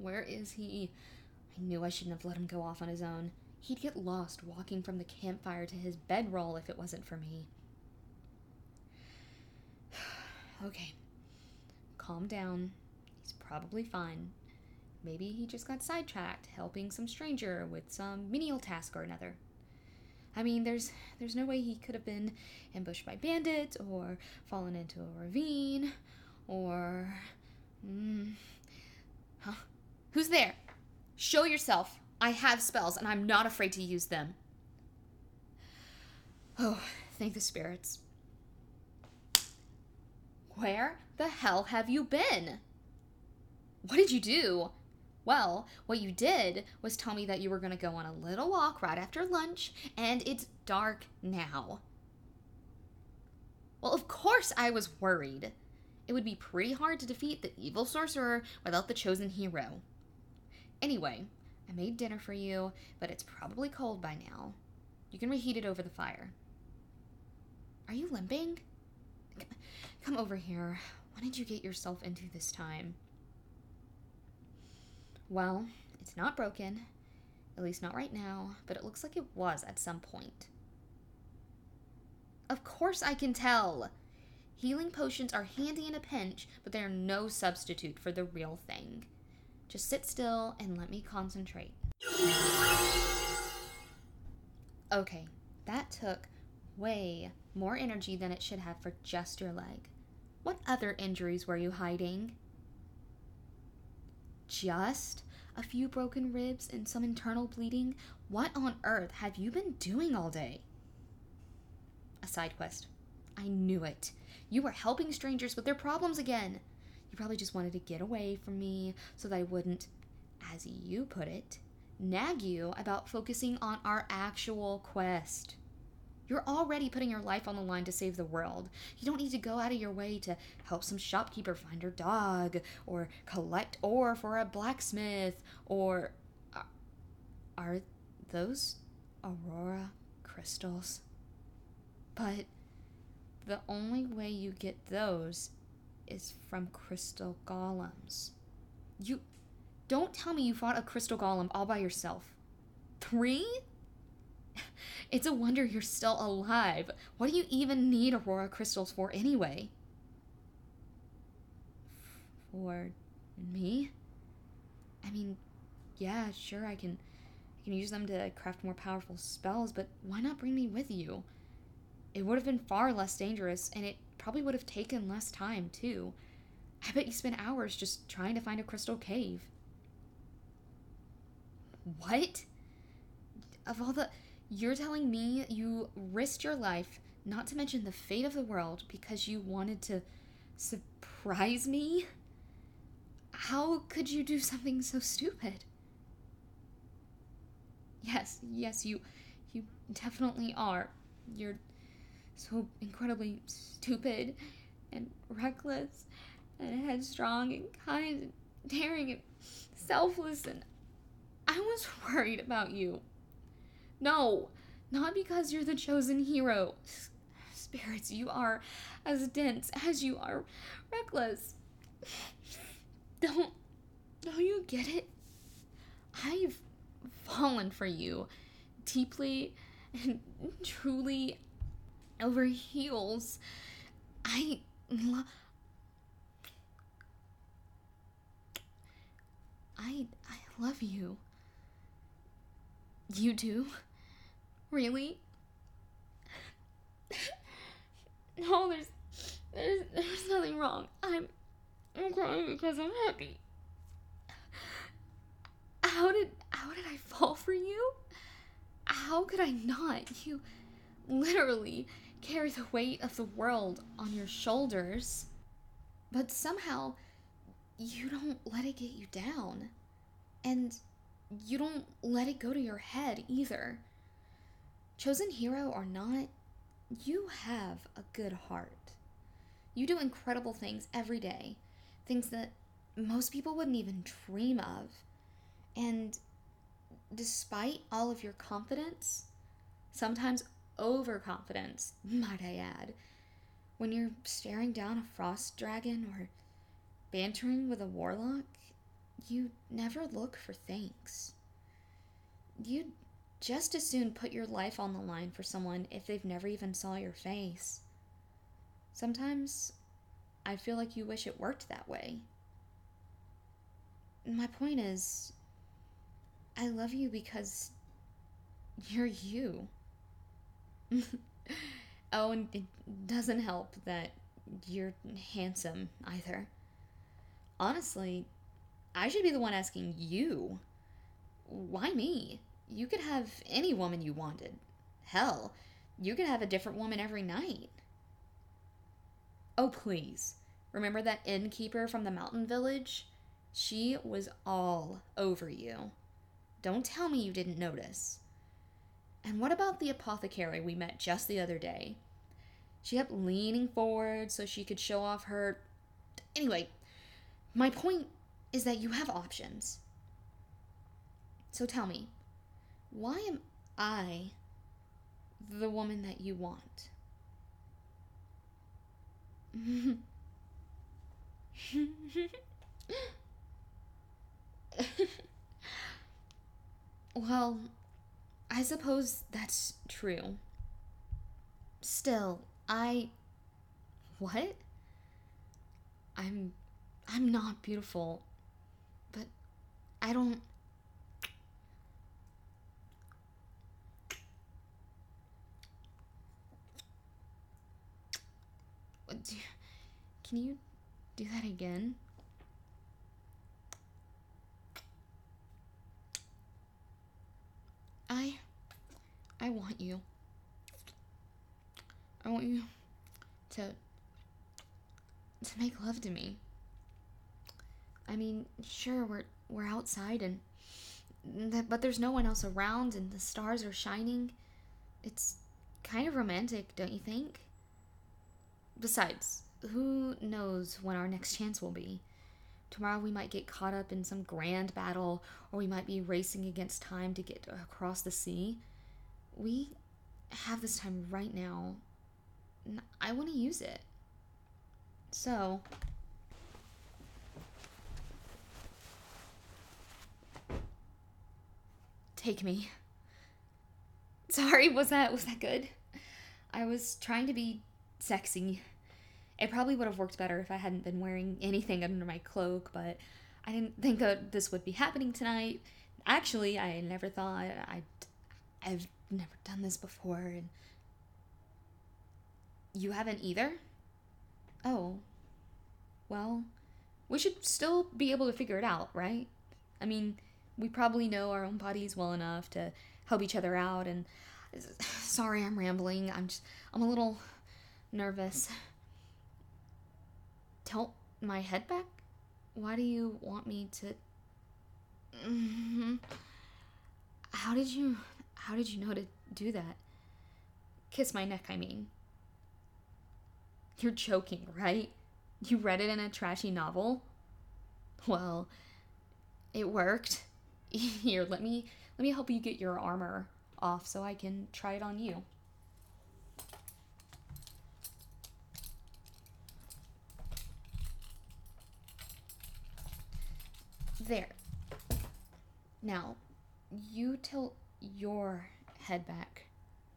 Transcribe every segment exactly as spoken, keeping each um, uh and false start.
Where is he? I knew I shouldn't have let him go off on his own. He'd get lost walking from the campfire to his bedroll if it wasn't for me. Okay. Calm down. He's probably fine. Maybe he just got sidetracked helping some stranger with some menial task or another. I mean, there's there's no way he could have been ambushed by bandits or fallen into a ravine or... Mm, huh? Who's there? Show yourself. I have spells and I'm not afraid to use them. Oh, thank the spirits. Where the hell have you been? What did you do? Well, what you did was tell me that you were going to go on a little walk right after lunch, and it's dark now. Well, of course I was worried. It would be pretty hard to defeat the evil sorcerer without the chosen hero. Anyway, I made dinner for you, but it's probably cold by now. You can reheat it over the fire. Are you limping? Come over here. What did you get yourself into this time? Well, it's not broken, at least not right now, but it looks like it was at some point. Of course I can tell! Healing potions are handy in a pinch, but they are no substitute for the real thing. Just sit still and let me concentrate. Okay, that took way more energy than it should have for just your leg. What other injuries were you hiding? Just a few broken ribs and some internal bleeding? What on earth have you been doing all day? A side quest. I knew it. You were helping strangers with their problems again. You probably just wanted to get away from me so that I wouldn't, as you put it, nag you about focusing on our actual quest. You're already putting your life on the line to save the world. You don't need to go out of your way to help some shopkeeper find her dog, or collect ore for a blacksmith, or... Are those Aurora crystals? But the only way you get those is from crystal golems. You... Don't tell me you fought a crystal golem all by yourself. Three? It's a wonder you're still alive. What do you even need Aurora crystals for anyway? For me? I mean, yeah, sure, I can I can use them to craft more powerful spells, but why not bring me with you? It would have been far less dangerous, and it probably would have taken less time, too. I bet you spent hours just trying to find a crystal cave. What? Of all the... You're telling me you risked your life, not to mention the fate of the world, because you wanted to surprise me? How could you do something so stupid? Yes, yes, you, you definitely are. You're so incredibly stupid and reckless and headstrong and kind and daring and selfless, and I was worried about you. No, not because you're the chosen hero. Spirits, you are as dense as you are reckless. Don't, don't you get it? I've fallen for you deeply and truly over heels. I love... I, I love you. You do? Really? No, there's, there's, there's nothing wrong. I'm, I'm crying because I'm happy. How did, how did I fall for you? How could I not? You literally carry the weight of the world on your shoulders. But somehow, you don't let it get you down. And you don't let it go to your head either. Chosen hero or not, you have a good heart. You do incredible things every day. Things that most people wouldn't even dream of. And despite all of your confidence, sometimes overconfidence, might I add, when you're staring down a frost dragon or bantering with a warlock, You never look for thanks. You'd just as soon put your life on the line for someone if they've never even saw your face. Sometimes I feel like you wish it worked that way. My point is, I love you because you're you. Oh, and it doesn't help that you're handsome either. Honestly, I should be the one asking you. Why me? You could have any woman you wanted. Hell, you could have a different woman every night. Oh, please. Remember that innkeeper from the mountain village? She was all over you. Don't tell me you didn't notice. And what about the apothecary we met just the other day? She kept leaning forward so she could show off her... Anyway, my point is that you have options. So tell me, why am I the woman that you want? Well, I suppose that's true. Still, I... What? I'm... I'm not beautiful. But I don't... Can you do that again? I... I want you. I want you to... to make love to me. I mean, sure, we're we're outside and... Th- but there's no one else around and the stars are shining. It's kind of romantic, don't you think? Besides, who knows when our next chance will be? Tomorrow we might get caught up in some grand battle, or we might be racing against time to get across the sea. We have this time right now, and I want to use it. So... take me. Sorry, was that was that good? I was trying to be sexy. It probably would have worked better if I hadn't been wearing anything under my cloak, but I didn't think that this would be happening tonight. Actually, I never thought I'd... I've never done this before, and... You haven't either? Oh. Well, we should still be able to figure it out, right? I mean, we probably know our own bodies well enough to help each other out, and... Sorry, I'm rambling. I'm just... I'm a little nervous. Tilt my head back? Why do you want me to... Mm-hmm. How did you... How did you know to do that? Kiss my neck, I mean. You're joking, right? You read it in a trashy novel? Well, it worked. Here, let me... Let me help you get your armor off so I can try it on you. There. Now, you tilt your head back.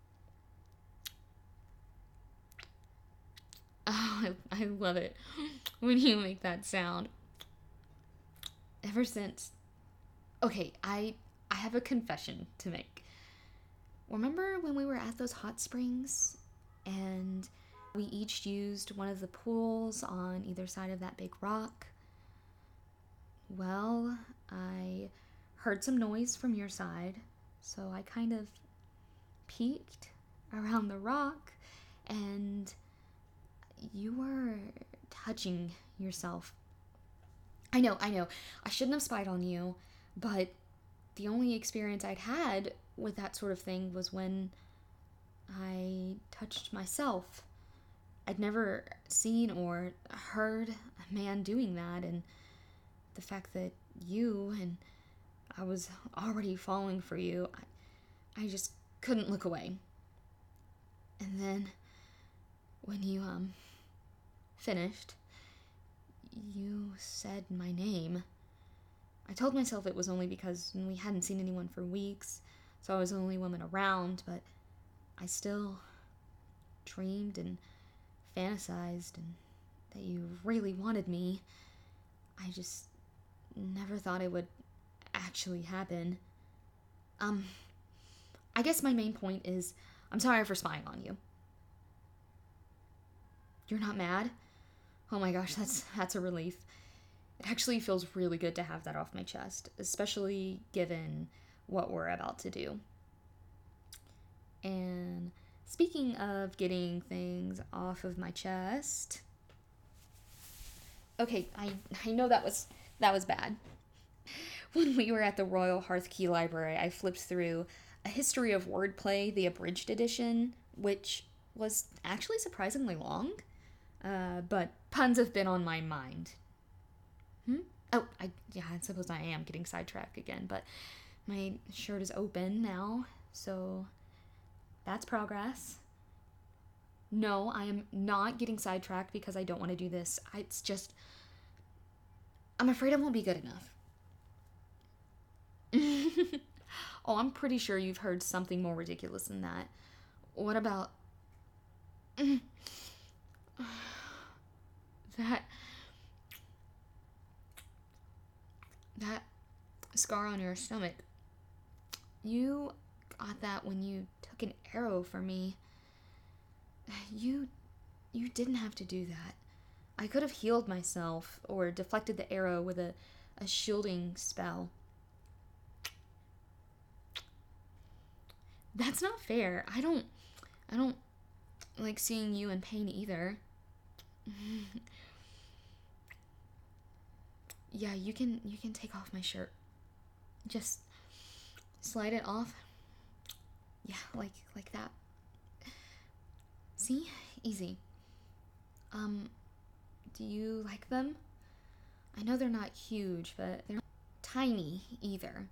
Oh, I, I love it when you make that sound. Ever since... Okay, I I have a confession to make. Remember when we were at those hot springs and we each used one of the pools on either side of that big rock? Well, I heard some noise from your side, so I kind of peeked around the rock, and you were touching yourself. I know, I know, I shouldn't have spied on you, but the only experience I'd had with that sort of thing was when I touched myself. I'd never seen or heard a man doing that, and the fact that you and I was already falling for you, I, I just couldn't look away. And then when you um finished, you said my name. I told myself it was only because we hadn't seen anyone for weeks, so I was the only woman around, but I still dreamed and fantasized and that you really wanted me. I just never thought it would actually happen. Um, I guess my main point is I'm sorry for spying on you. You're not mad? Oh my gosh, that's that's a relief. It actually feels really good to have that off my chest, especially given what we're about to do. And speaking of getting things off of my chest, okay, I I know that was that was bad. When we were at the Royal Hearthkey Library, I flipped through A History of Wordplay, the abridged edition, which was actually surprisingly long. Uh, but puns have been on my mind. Hmm? Oh, I yeah, I suppose I am getting sidetracked again, but my shirt is open now, so that's progress. No, I am not getting sidetracked because I don't want to do this. I, it's just, I'm afraid I won't be good enough. Oh, I'm pretty sure you've heard something more ridiculous than that. What about that that scar on your stomach? You got that when you took an arrow from me. You you didn't have to do that. I could have healed myself or deflected the arrow with a, a shielding spell. That's not fair. I don't I don't like seeing you in pain either. Yeah, you can you can take off my shirt. Just slide it off. Yeah, like like that. See? Easy. Um, do you like them? I know they're not huge, but they're not tiny either.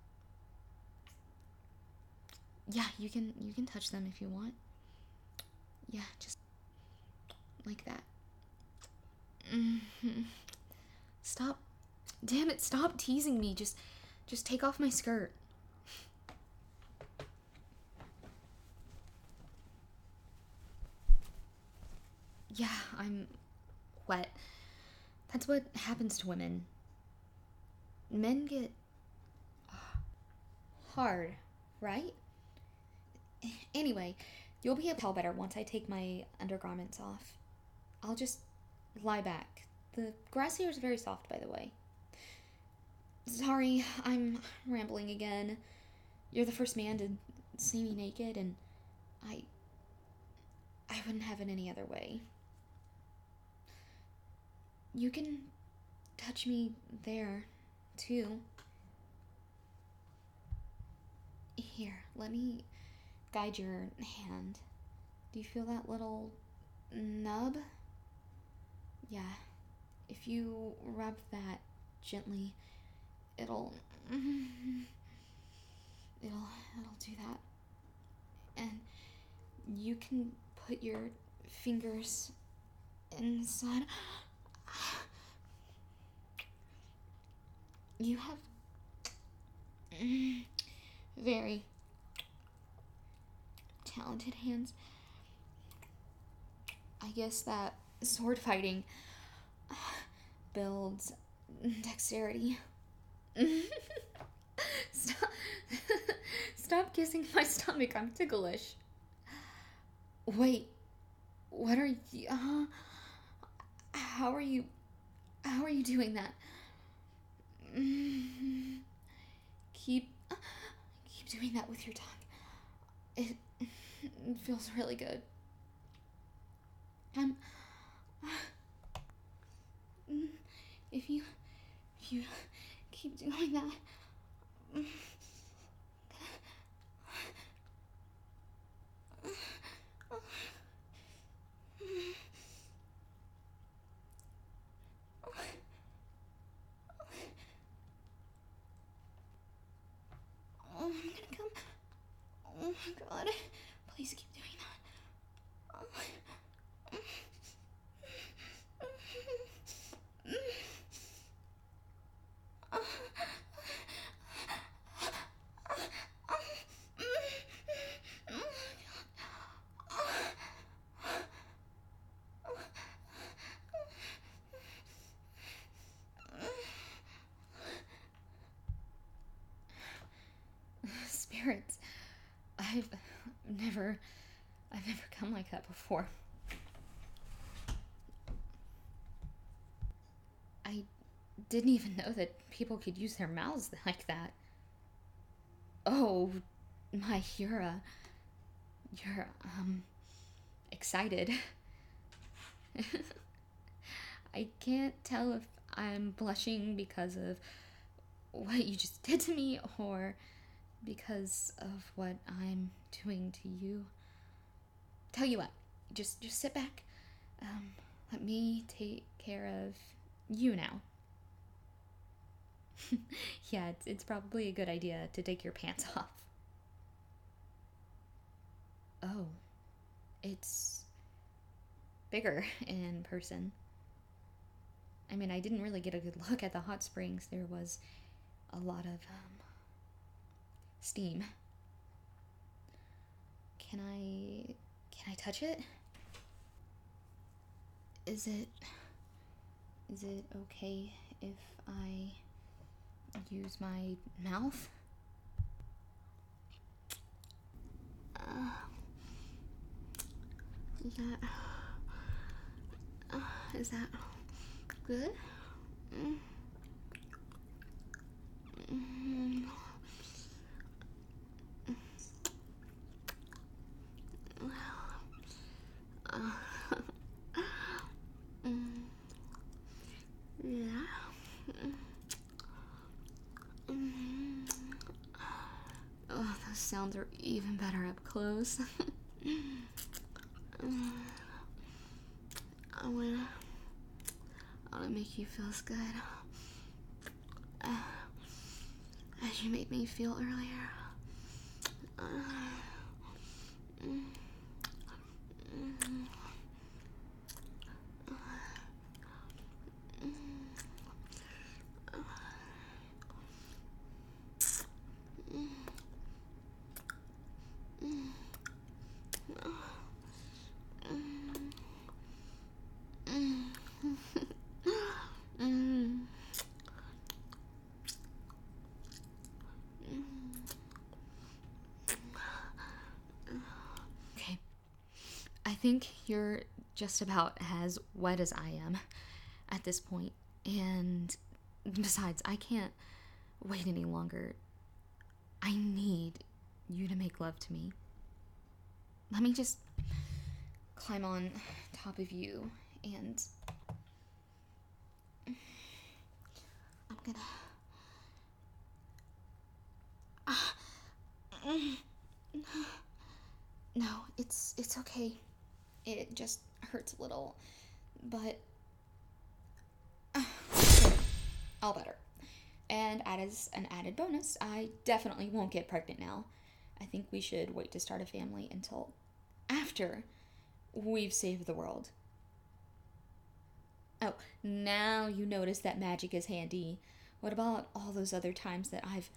Yeah, you can you can touch them if you want. Yeah, just like that. Mm-hmm. Stop. Damn it, stop teasing me. Just just take off my skirt. Yeah, I'm wet. That's what happens to women. Men get hard, right? Anyway, you'll be able to tell better once I take my undergarments off. I'll just lie back. The grass here is very soft, by the way. Sorry, I'm rambling again. You're the first man to see me naked, and I... I wouldn't have it any other way. You can touch me there, too. Here, let me guide your hand. Do you feel that little nub? Yeah. If you rub that gently, it'll... It'll, it'll do that. And you can put your fingers inside. You have very talented hands. I guess that sword fighting builds dexterity. Stop. Stop kissing my stomach. I'm ticklish. Wait. What are you... Uh, how are you... How are you doing that? Keep... Keep doing that with your tongue. It, it feels really good. Um... If you... If you keep doing that... Oh, I'm gonna come. Oh my god. Please keep doing that. Oh. hurts. I've never, I've never come like that before. I didn't even know that people could use their mouths like that. Oh, my Yura. You're, um, excited. I can't tell if I'm blushing because of what you just did to me or because of what I'm doing to you. Tell you what, just just sit back. Um, let me take care of you now. Yeah, it's, it's probably a good idea to take your pants off. Oh, it's bigger in person. I mean, I didn't really get a good look at the hot springs. There was a lot of um, steam. Can I can I touch it? Is it is it okay if I use my mouth? Uh, is that uh, is that good? Mm. Mm. Uh, mm. Yeah. Mm. Oh, those sounds are even better up close. I wanna, I wanna make you feel as good uh, as you made me feel earlier. Uh, mm, mm, Okay, I think you're just about as wet as I am at this point, and besides, I can't wait any longer. I need you to make love to me. Let me just climb on top of you and I'm gonna. Ah. No, it's it's okay. It just hurts a little, but all better. And as an added bonus, I definitely won't get pregnant now. I think we should wait to start a family until after we've saved the world. Oh, now you notice that magic is handy. What about all those other times that I've...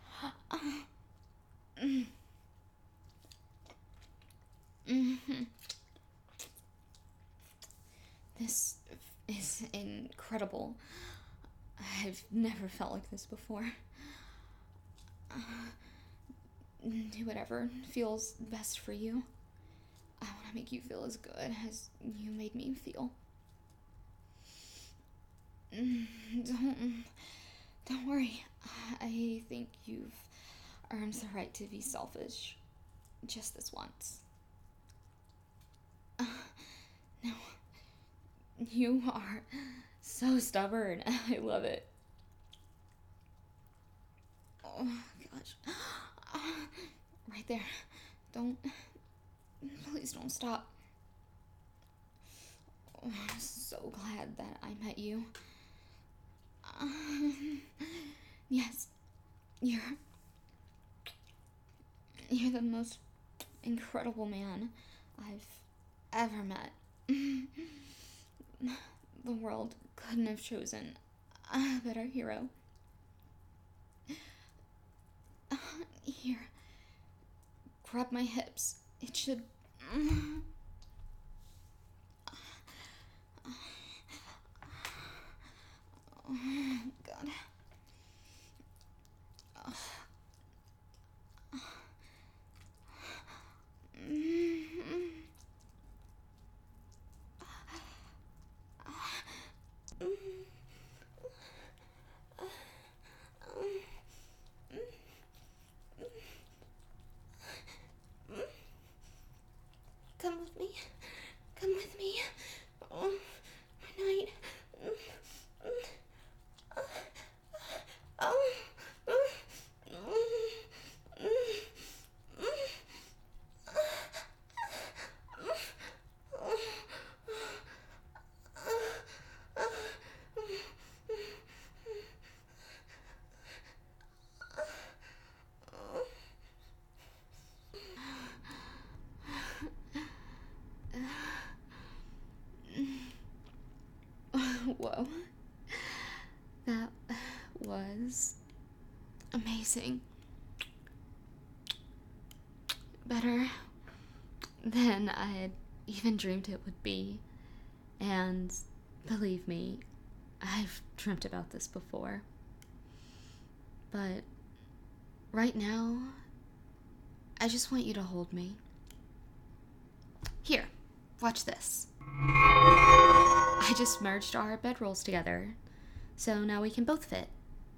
This is incredible. I've never felt like this before. Do whatever feels best for you. I want to make you feel as good as you made me feel. Don't, don't worry. I think you've earned the right to be selfish just this once. Uh, no, you are so stubborn. I love it. Oh gosh. Right there. Don't, please don't stop. Oh, I'm so glad that I met you. Um, yes, you're, you're the most incredible man I've ever met. The world couldn't have chosen a better hero. Here, grab my hips. It should... Oh, God. That was amazing. Better than I had even dreamed it would be. And believe me, I've dreamt about this before. But right now, I just want you to hold me. Here, watch this. I just merged our bedrolls together, so now we can both fit.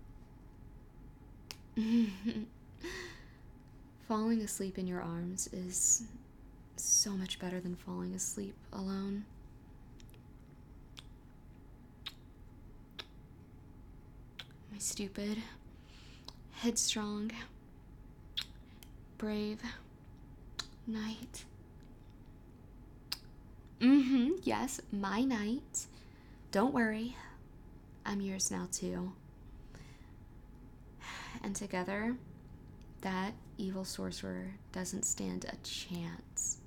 Falling asleep in your arms is so much better than falling asleep alone. My stupid, headstrong, brave knight. Mm-hmm, yes, my knight. Don't worry, I'm yours now too. And together, that evil sorcerer doesn't stand a chance.